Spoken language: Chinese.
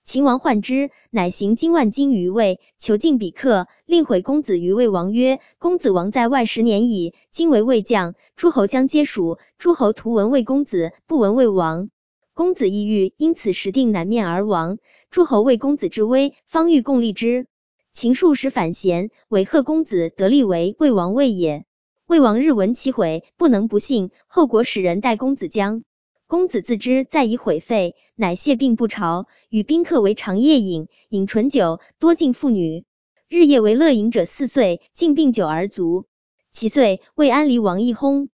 秦王患之，乃行金万金于魏，囚禁比克，令毁公子于魏王曰：公子王在外10年矣，今为魏将，诸侯将皆属。诸侯图闻魏公子，不闻魏王。公子意欲，因此时定南面而亡。诸侯为公子之威，方欲共立之。秦数使反贤，韦贺公子得立为魏王位也。魏王日闻其毁，不能不信，后国使人待公子将。公子自知在以毁废，乃谢病不朝，与宾客为长夜饮，饮醇酒，多近妇女。日夜为乐饮者4岁，尽病酒而卒。其岁，魏安离王一薨。